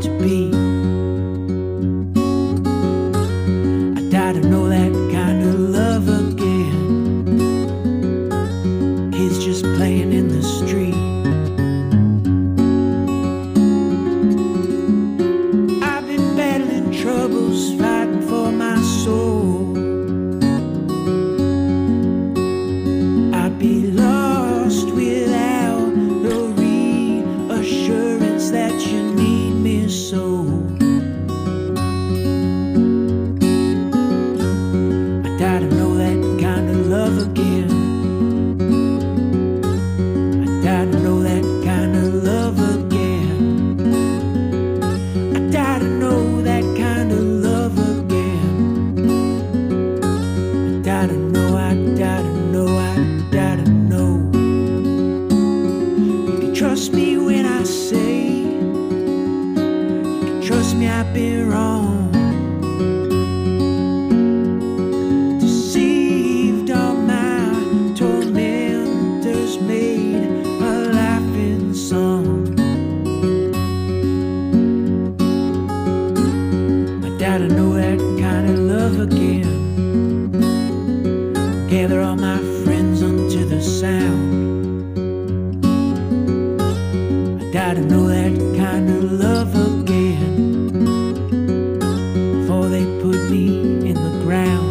want to be. I died to know that kind of love again. Kids just playing in the street. I've been battling troubles, fighting for my soul. I'd be lost without the reassurance that you need me so. I died to know that kind of love again. I died to know that kind of love again. I died to know that kind of love again. I died to know, I died to know, I died to know. You can trust me when I say, you can trust me, I've been wrong. Deceived all my tormentors, made a laughing song. I died to know that kind of love again. Gather all my friends unto the sound. I died to know that kind of love again. Before they put me in the ground.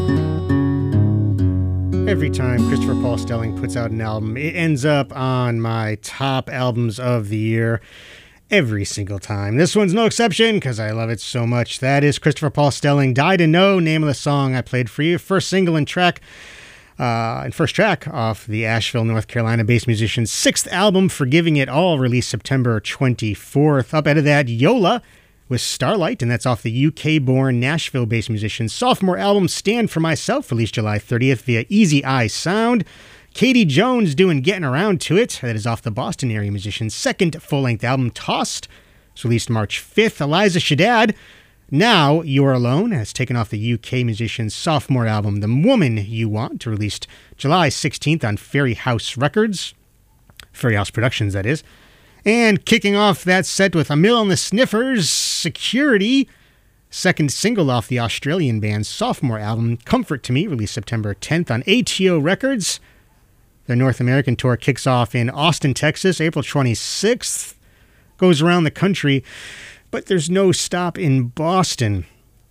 Every time Christopher Paul Stelling puts out an album, it ends up on my top albums of the year every single time. This one's no exception because I love it so much. That is Christopher Paul Stelling, Die to Know, name of the song I played for you. First single and track, and first track off the Asheville, North Carolina-based musician's sixth album, Forgiving It All, released September 24th. Up out of that, Yola with Starlight, and that's off the UK-born Nashville-based musician's sophomore album, Stand For Myself, released July 30th via Easy Eye Sound. Katie Jones doing Getting Around to It, that is off the Boston area musician's second full-length album, Tossed, it's released March 5th. Eliza Shaddad, Now You're Alone, has taken off the UK musician's sophomore album, The Woman You Want, released July 16th on Fairy House Records. Fairy House Productions, that is. And kicking off that set with Emil and the Sniffers, Security, second single off the Australian band's sophomore album, Comfort to Me, released September 10th on ATO Records. Their North American tour kicks off in Austin, Texas, April 26th. Goes around the country, but there's no stop in Boston.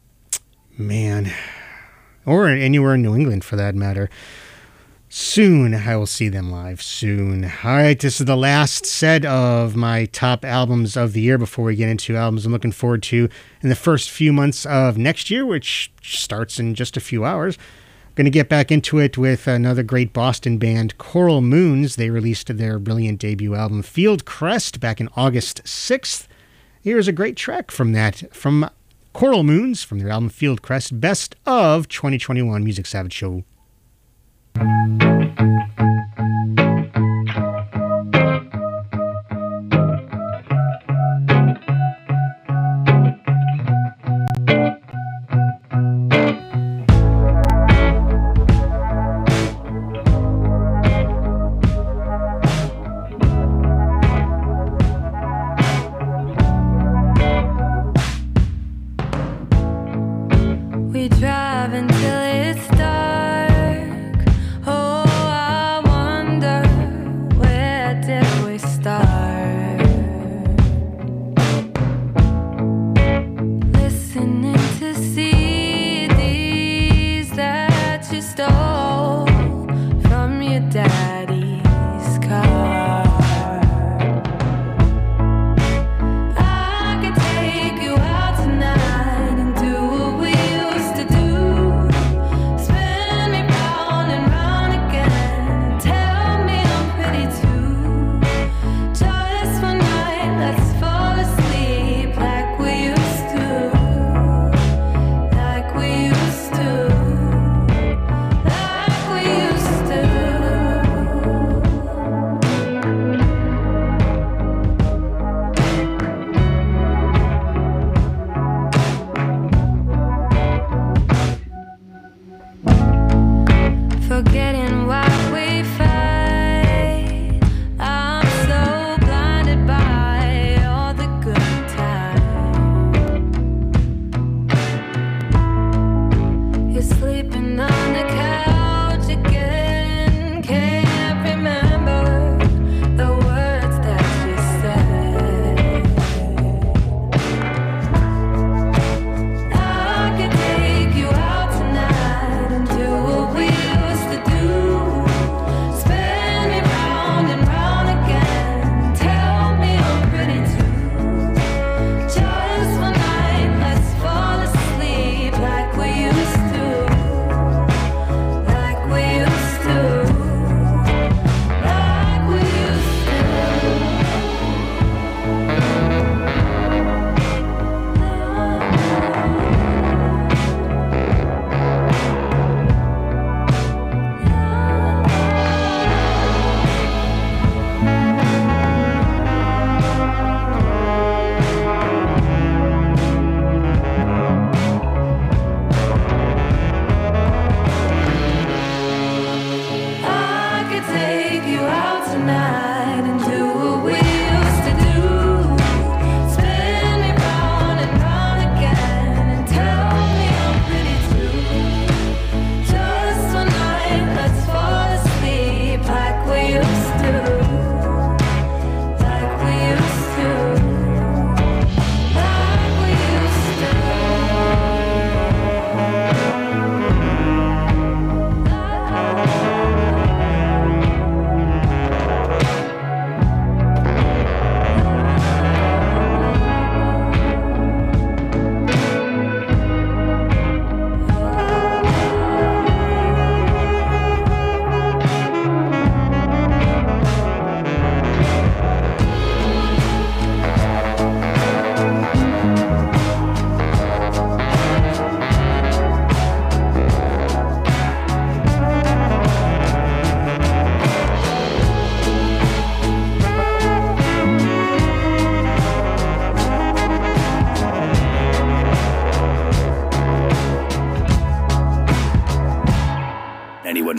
Man. Or anywhere in New England, for that matter. Soon, I will see them live. Soon. All right, this is the last set of my top albums of the year before we get into albums I'm looking forward to in the first few months of next year, which starts in just a few hours. Going to get back into it with another great Boston band, Coral Moons. They released their brilliant debut album, Field Crest, back in August 6th. Here's a great track from that, from Coral Moons, from their album Field Crest, Best of 2021 Music Savage Show. We drive until it's dark. Oh,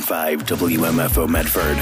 101.5 WMFO Medford.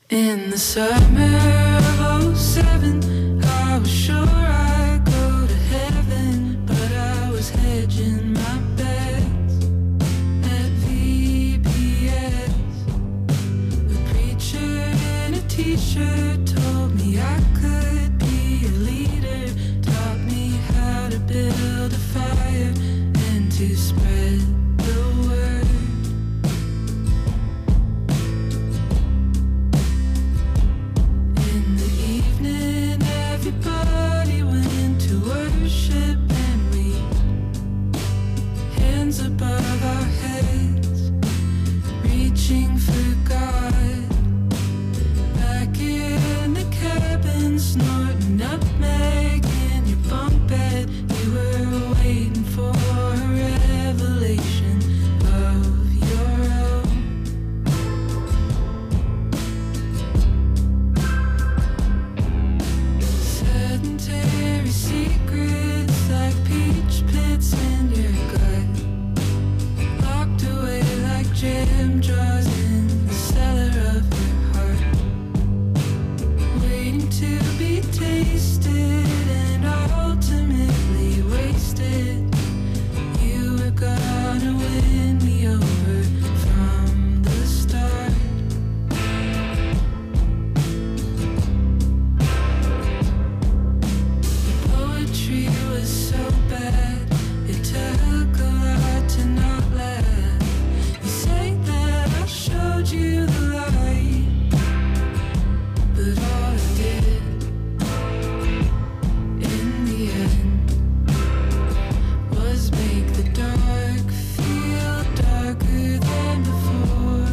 In the summer of '07, I was sure I'd go to heaven, but I was hedging my bets at VBS. The preacher in a t-shirt told me I could be a leader, taught me how to build a fire and to spread the word. Everybody went to worship and we, hands above our heads, reaching for God. Back in the cabin, snorting nutmeg in your bunk bed, you were waiting for a revelation of your own. Sedentary secrets like peach pits in your gut, locked away like jam jars in the cellar of your heart, waiting to be tasted and ultimately wasted. You were gonna win me over from the start. Poetry was so bad, it took a lot to not laugh. You say that I showed you the light, but all I did in the end was make the dark feel darker than before.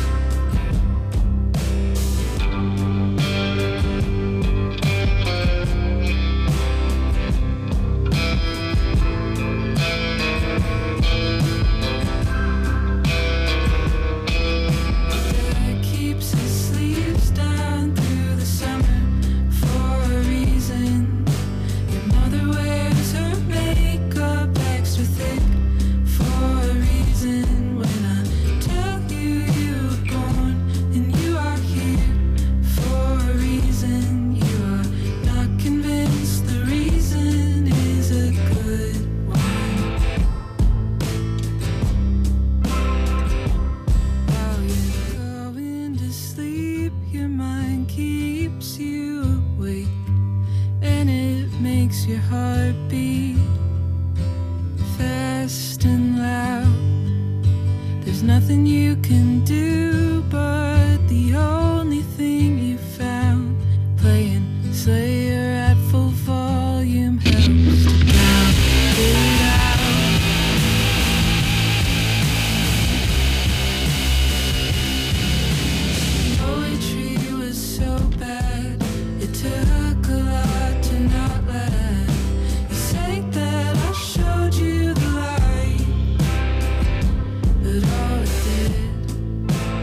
Dad keeps his sleeves down through the summer for a reason. Your mother wears her makeup extra thick for a reason. When I tell you you were born and you are here for a reason, you are not convinced the reason is a good one. While you're going to sleep, your mind keeps you awake, and it makes your heart beat fast and loud. There's nothing you can do, but the only thing you found, playing Slayer at full volume, helps to drown it out. Poetry was so bad, it took a lot to not laugh. You say that I showed you the light, but all I did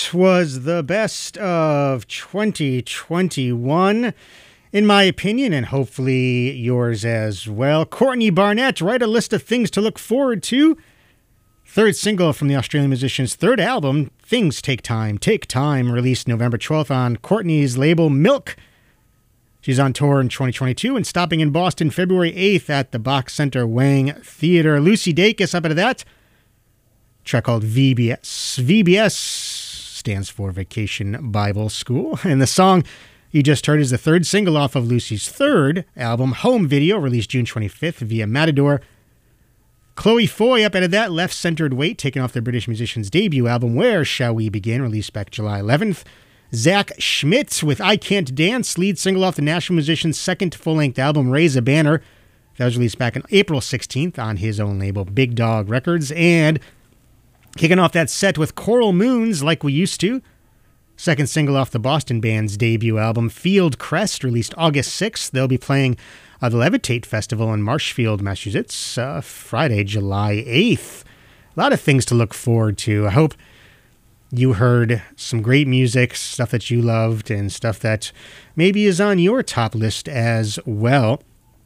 That was the best of 2021, in my opinion, and hopefully yours as well. Courtney Barnett, write a list of things to look forward to. Third single from the Australian musician's third album, Things Take Time, released November 12th on Courtney's label Milk. She's on tour in 2022 and stopping in Boston February 8th at the Bach Center Wang Theater. Lucy Dacus up into that. Track called VBS. VBS stands for Vacation Bible School. And the song you just heard is the third single off of Lucy's third album, Home Video, released June 25th via Matador. Chloe Foy up into that, Left-Centered Weight, taken off the British musician's debut album, Where Shall We Begin, released back July 11th. Zach Schmidt with I Can't Dance, lead single off the National musician's second full-length album, Raise a Banner. That was released back on April 16th on his own label, Big Dog Records. And kicking off that set with Coral Moons, Like We Used To. Second single off the Boston band's debut album, Field Crest, released August 6th. They'll be playing the Levitate Festival in Marshfield, Massachusetts, Friday, July 8th. A lot of things to look forward to. I hope you heard some great music, stuff that you loved, and stuff that maybe is on your top list as well.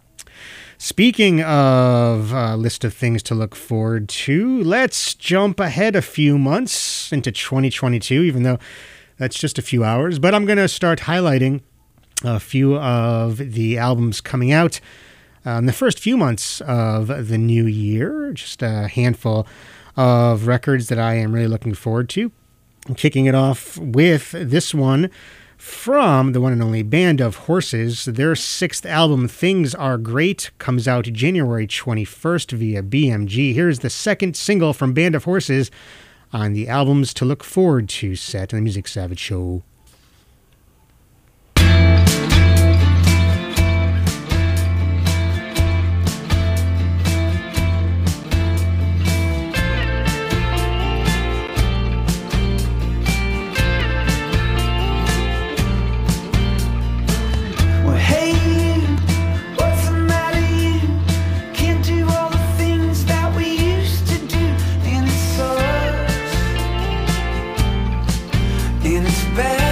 Speaking of a list of things to look forward to, let's jump ahead a few months into 2022, even though that's just a few hours. But I'm going to start highlighting a few of the albums coming out in the first few months of the new year. Just a handful of records that I am really looking forward to. I'm kicking it off with this one from the one and only Band of Horses. Their sixth album, Things Are Great, comes out January 21st via BMG. Here's the second single from Band of Horses on the Albums to Look Forward To set on the Music Savage Show. Bad.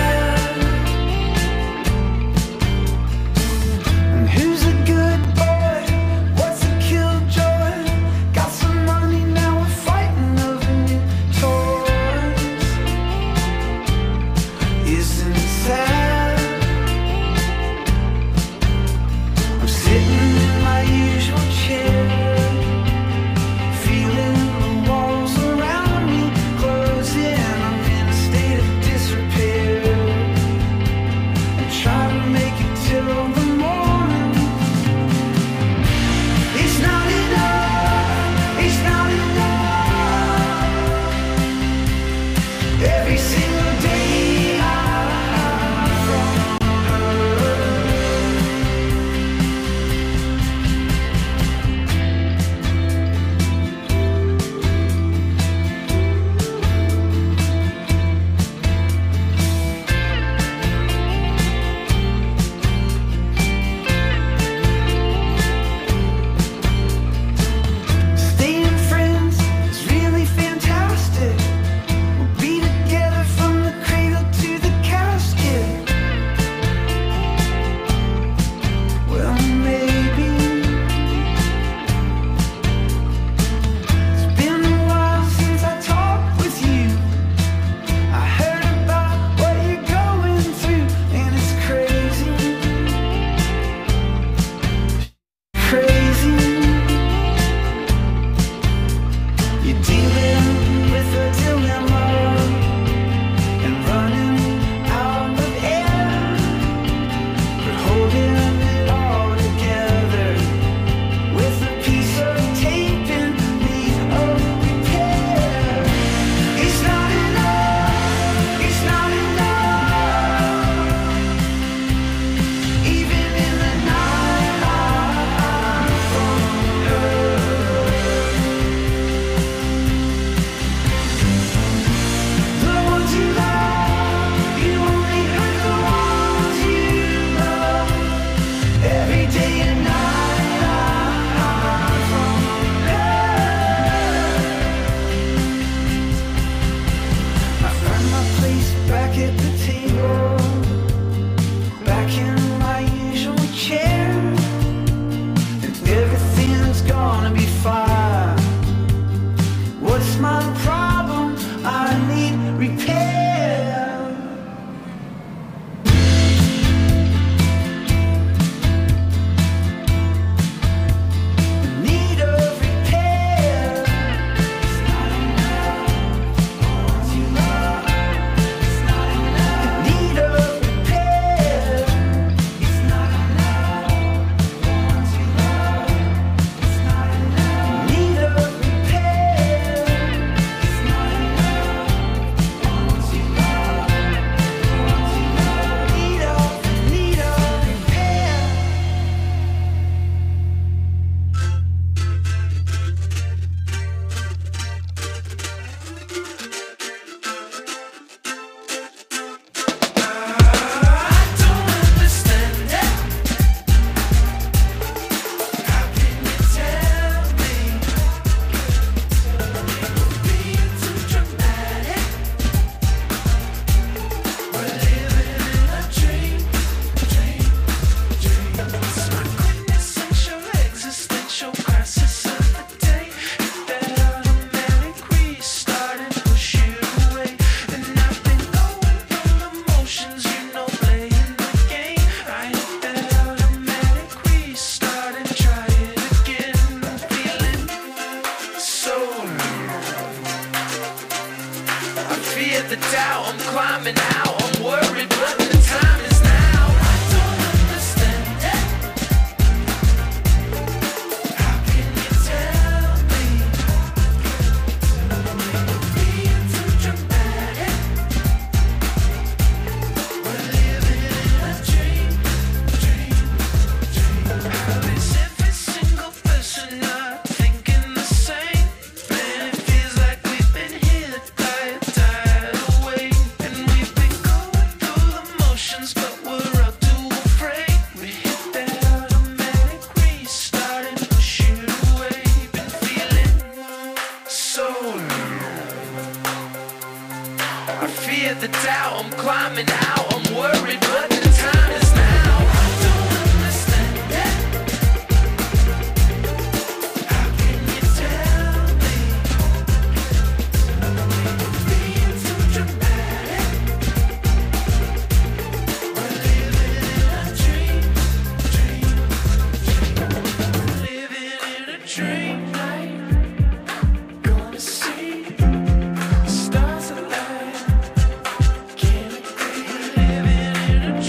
it's gonna be fine. What's my problem? I need repair. Need of repair. It's not enough. Want you love. It's not enough. Need of repair. It's not enough. Want you love. It's not enough. Need of repair. It's not enough. Want you love. Want you love. Need of repair. I don't understand it. How can you tell me? Being too dramatic. We're living in a dream. It's my quintessential existential crisis of the day. That automatic restart and push you away. And I've been going through the motions, playing the game. I hit that automatic restart and try it again. I'm feeling so I fear the doubt, I'm climbing out. I'm worried, but the time is now. I don't understand it. How can you tell me? Being too dramatic. We're living in a dream. How is every single person not thinking the same? Man, it feels like we've been hit by a tidal wave. And we've been going through the motions, but we're all too afraid. We hit that automatic restart and push you away. Been feeling so I fear the doubt, I'm climbing out. I'm worried, but the time is now. I don't understand it. How can you tell me? Being too dramatic. We're living in a dream. Living in a dream night. Gonna see stars alive. Can't agree. Living in a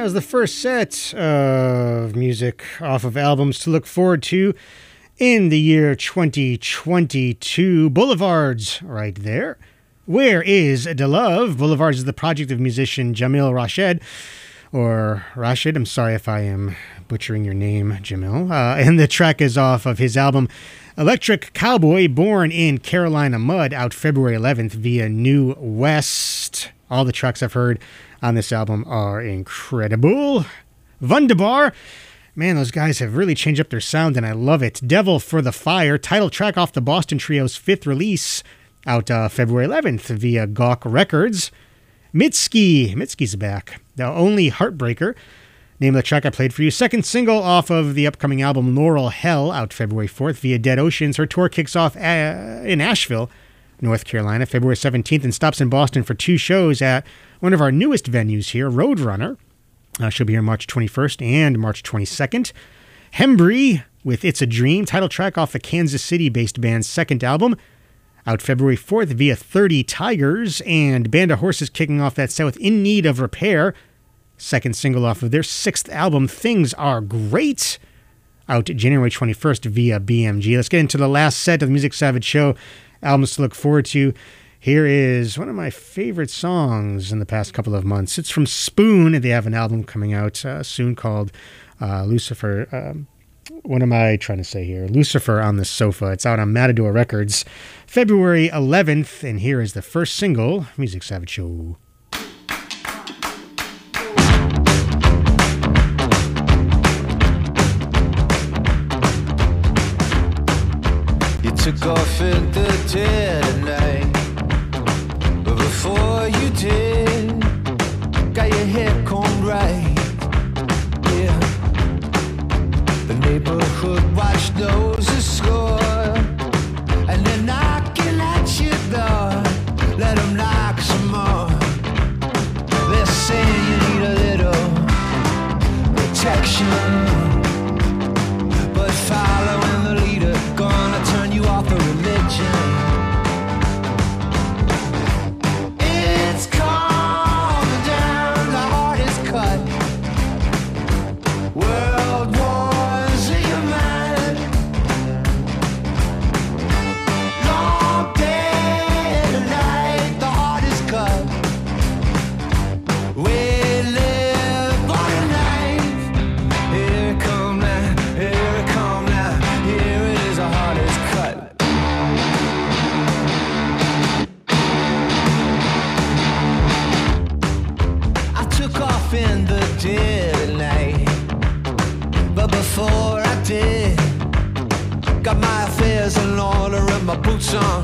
was the first set of music off of albums to look forward to in the year 2022. Boulevards, right there. Where is the Love? Boulevards is the project of musician Jamil Rashid, or Rashid. I'm sorry if I am butchering your name, Jamil. And the track is off of his album Electric Cowboy, Born in Carolina Mud, out February 11th via New West. All the tracks I've heard on this album are incredible. Wunderbar. Man, those guys have really changed up their sound, and I love it. Devil for the Fire, title track off the Boston Trio's 5th release, out February 11th via Gawk Records. Mitski's back. The Only Heartbreaker, name of the track I played for you. Second single off of the upcoming album Laurel Hell, out February 4th via Dead Oceans. Her tour kicks off in Asheville, North Carolina, February 17th, and stops in Boston for 2 shows at one of our newest venues here, Roadrunner. She'll be here March 21st and March 22nd. Hembree with It's a Dream, title track off the Kansas City-based band's 2nd album, out February 4th via 30 Tigers, and Band of Horses kicking off that set with In Need of Repair, 2nd single off of their 6th album, Things Are Great, out January 21st via BMG. Let's get into the last set of the Music Savage Show albums to look forward to. Here is one of my favorite songs in the past couple of months. It's from Spoon, and they have an album coming out soon called Lucifer. What am I trying to say here? Lucifer on the Sofa. It's out on Matador Records, February 11th, and here is the first single, Music Savage Show. You took off in the dead of night, but before you did, got your hair combed right. Yeah, the neighborhood watch knows the score, and they're knocking at your door. Let them knock some more. They're saying you need a little protection, but following the leader gonna turn you off the religion. It's calming down, the heart is cut. World wars in your mind. Long day and night, the heart is cut. We live on a knife. Here it come now, here it come now. Here it is, the heart is cut. I took off in the dead of night, but before I did, got my affairs in order and my boots on.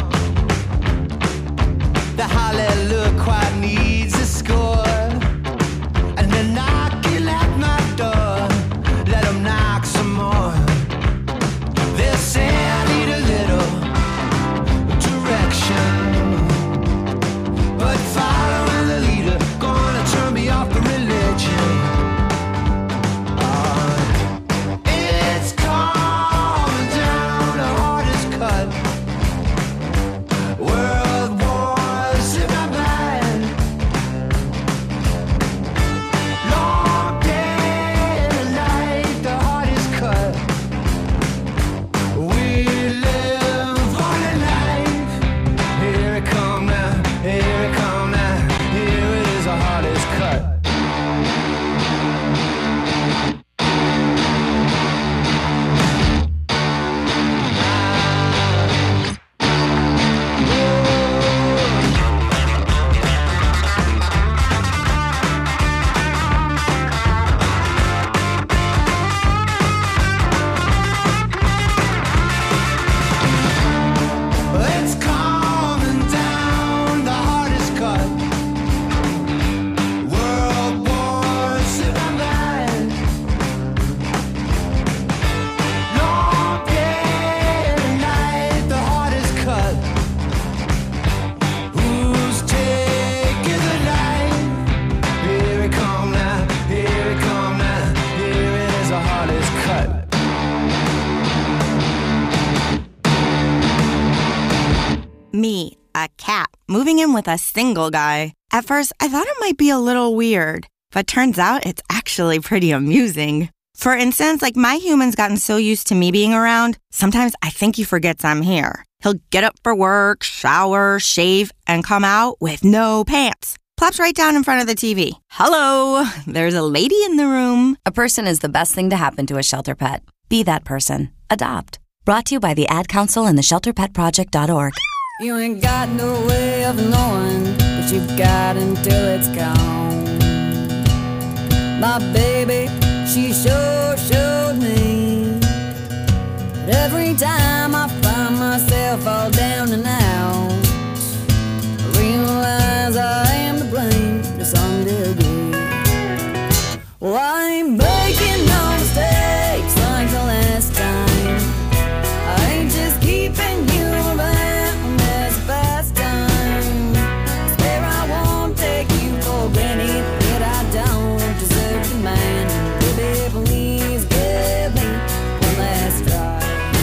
The hallelujah quite needs a score, and they're knocking at my door. Let them knock some more. They'll say I need a little direction, but following the leader gonna turn me off the religion. It's calming down, the heart is cut. World wars in my mind. Long day and night, the heart is cut. We live on a knife. Here it come now, here it come now. Here it is, the heart is cut. It's calming down, the heart is cut. World wars in my mind. Long day and night, the heart is cut. Who's taking the knife? Here it come now, here it come now. Here it is, the heart is cut. Me, a cat, moving in with a single guy. At first, I thought it might be a little weird, But turns out it's actually pretty amusing. For instance, like my human's gotten so used to me being around, sometimes I think he forgets I'm here. He'll get up for work, shower, shave, and come out with no pants. Plops right down in front of the TV. Hello, there's a lady in the room. A person is the best thing to happen to a shelter pet. Be that person. Adopt. Brought to you by the Ad Council and the ShelterPetProject.org. You ain't got no way of knowing what you've got until it's gone. My baby, she sure showed me. But every time I find myself all down and out, I realize I am to blame to some degree. Well, I ain't making no mistakes like the last time. I ain't just keeping you around as a pastime. Swear I won't take you for granted, yet I don't deserve the man. Baby, please give me one last try.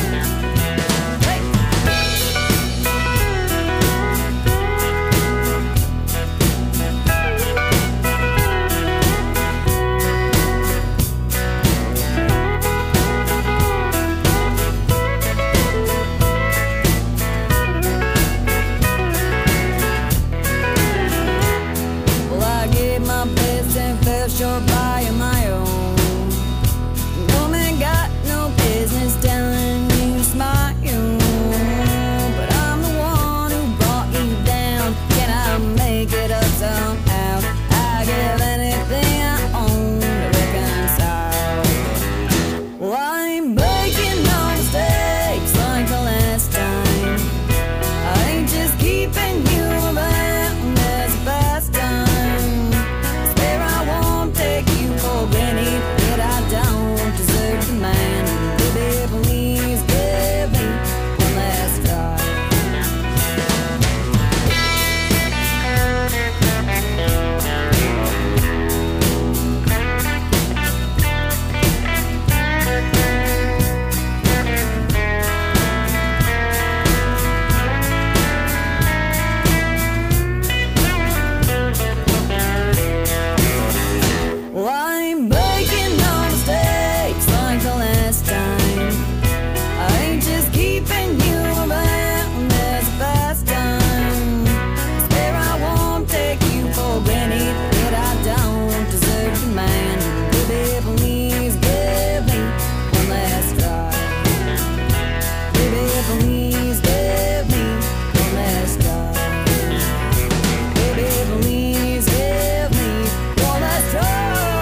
Well, I gave my best and fell short by my own. No man got no business telling you to smile, but I'm the one who brought you down. Can I make it up somehow? I give anything I own to reconcile. Well, I ain't making no mistakes like the last time. I ain't just keeping you around as a pastime. Swear I won't take you for granted, yet I don't deserve the man. Baby, please give me one last try. Well, I ain't making no mistakes like the last time. I ain't just keeping you around as a pastime. Swear I won't take you for granted, yet I don't deserve the man. Baby, please give me one last try. Baby, please give me one last try. Baby, please give me one last try.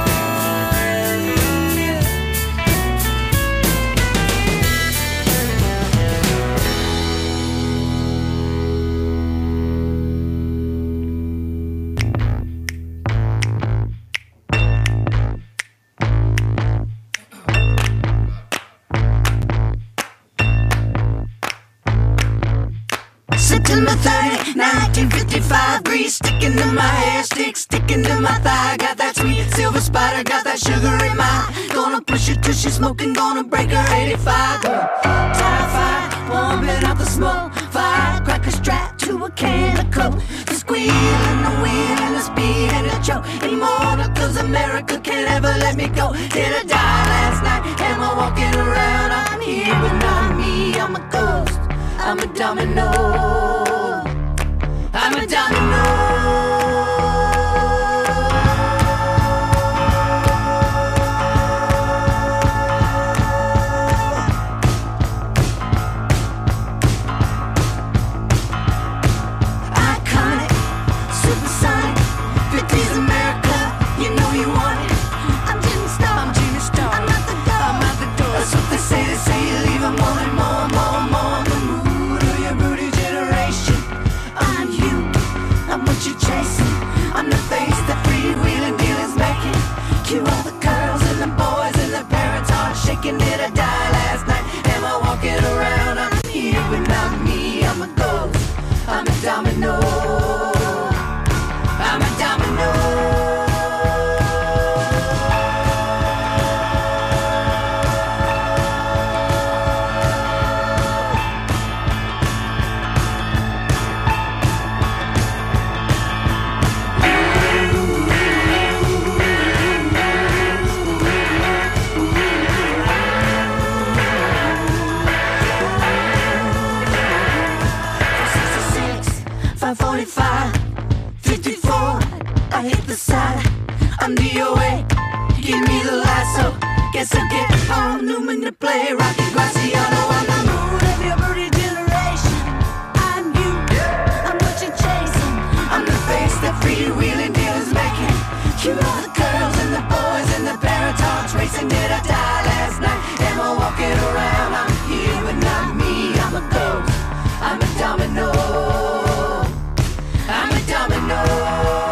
September 30, 1955, grease sticking to my hair, sticking to my thigh. Got that sweet silver spider, got that sugar in my eye. Gonna push her till she's smoking, gonna break her 85. Tie fire, warming up the smoke. Firecracker strapped to a can of coke. The squeal and the wheel and the speed and the choke. Immortal, cause America can't ever let me go. Did I die last night? Am I walking around? I'm here, but not me, I'm a ghost. I'm a domino. I'm a domino. Iconic, supersonic, 50s America. You know you want it. I'm Jimmy Star. I'm Jimmy Star. I'm out the door. I'm out the door. That's what they say. They say you leave 'em wanting more, more, more. The mood of your broody generation. I'm you. I'm what you're chasing. I'm the face that freewheeling dealers making. Cue all the girls and the boys and the parents are shaking. Did I die last night? Am I walking around? I'm here, but not me. I'm a ghost. I'm a domino. I'm a domino. 45, 54. I hit the side. I'm DOA. Give me the lasso. Guess I'll get home. Newman to play. Rocky Graciano on the moon of your birdie generation. I'm you. I'm what you're chasing. I'm the face that freewheeling dealers making. You are the girls and the boys and the baritons racing. Did I die last night? Am I walking around? I'm here, but not me. I'm a ghost. I'm a domino. I'm a domino.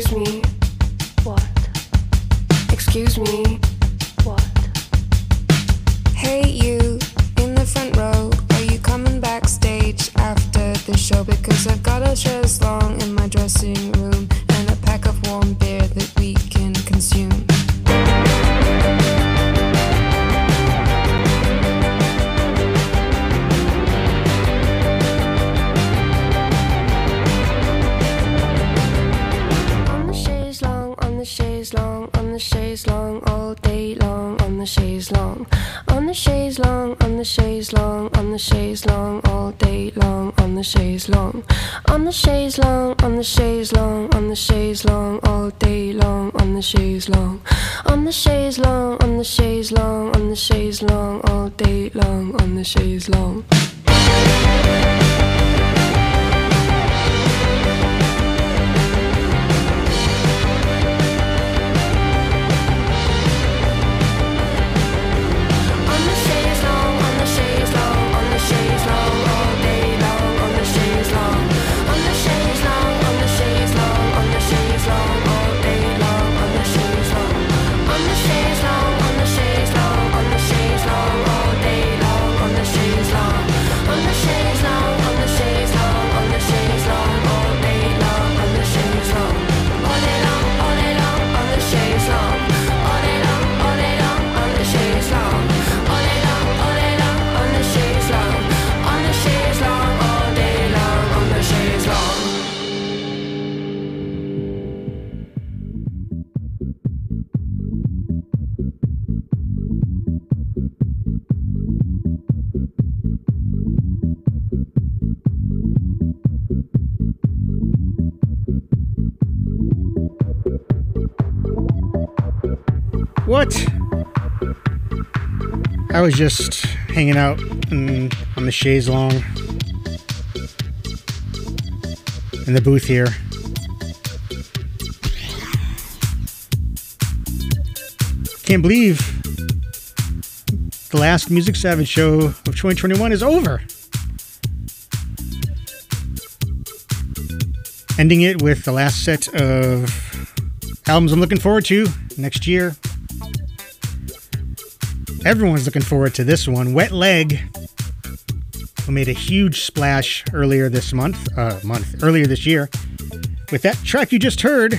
Excuse me. What? Excuse me. What? Hey, you in the front row. Are you coming backstage after the show? Because I've got a chaise longue in my dressing room and a pack of warm beer that we can consume. On the chaise longue, all day long. On the chaise longue, on the chaise longue, on the chaise longue, on the chaise longue, all day long. On the chaise longue, on the chaise longue, on the chaise longue, on the chaise longue, all day long. On the chaise longue, on the chaise longue, on the chaise longue, on the chaise longue, all day long. On the chaise longue. What? I was just hanging out on the chaise longue in the booth here. Can't believe the last Music Savage show of 2021 is over. Ending it with the last set of albums I'm looking forward to next year. Everyone's looking forward to this one. Wet Leg, who made a huge splash earlier this earlier this year. With that track you just heard,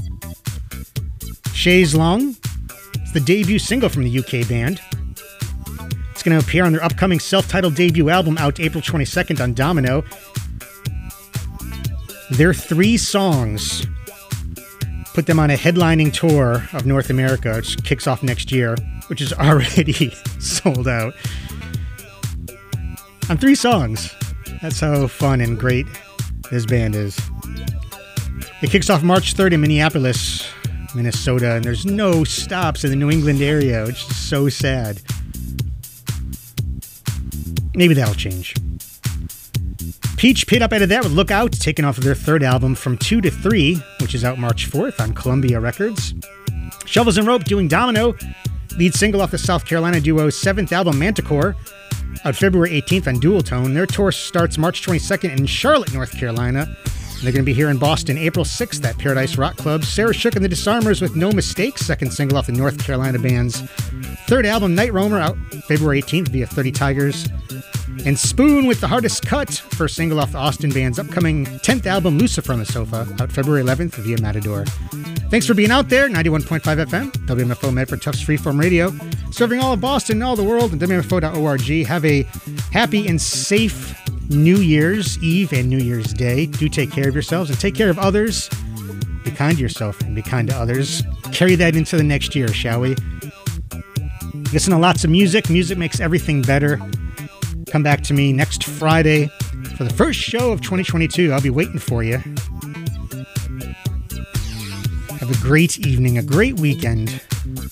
Chaise Longue. It's the debut single from the UK band. It's going to appear on their upcoming self-titled debut album out April 22nd on Domino. Their 3 songs put them on a headlining tour of North America, which kicks off next year, which is already sold out. On 3 songs. That's how fun and great this band is. It kicks off March 3rd in Minneapolis, Minnesota, and there's no stops in the New England area, which is so sad. Maybe that'll change. Peach Pit up out of that with Look Out, taken off of their 3rd album From 2 to 3, which is out March 4th on Columbia Records. Shovels and Rope doing Domino, lead single off the South Carolina duo's 7th album Manticore, out February 18th on Dual Tone. Their tour starts March 22nd in Charlotte, North Carolina. And they're going to be here in Boston April 6th at Paradise Rock Club. Sarah Shook and the Disarmers with No Mistakes, 2nd single off the North Carolina band's 3rd album Night Roamer, out February 18th via 30 Tigers. And Spoon with The Hardest Cut, 1st single off the Austin band's upcoming 10th album Lucifer on the Sofa, out February 11th via Matador. Thanks for being out there. 91.5 FM, WMFO Medford Tufts Freeform Radio, serving all of Boston and all the world, and WMFO.org. Have a happy and safe New Year's Eve and New Year's Day. Do take care of yourselves and take care of others. Be kind to yourself and be kind to others. Carry that into the next year, shall we? Listen to lots of music. Music makes everything better. Come back to me next Friday for the first show of 2022. I'll be waiting for you. Have a great evening, a great weekend.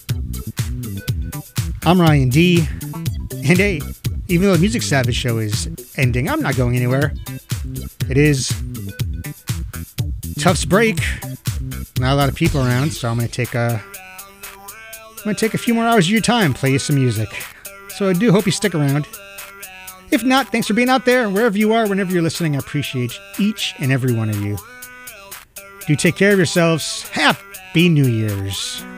I'm Ryan D. And hey, even though the Music Savage show is ending, I'm not going anywhere. It is Tufts break. Not a lot of people around, so I'm going to take a few more hours of your time, play you some music. So I do hope you stick around. If not, thanks for being out there. Wherever you are, whenever you're listening, I appreciate each and every one of you. Do take care of yourselves. Happy New Year's.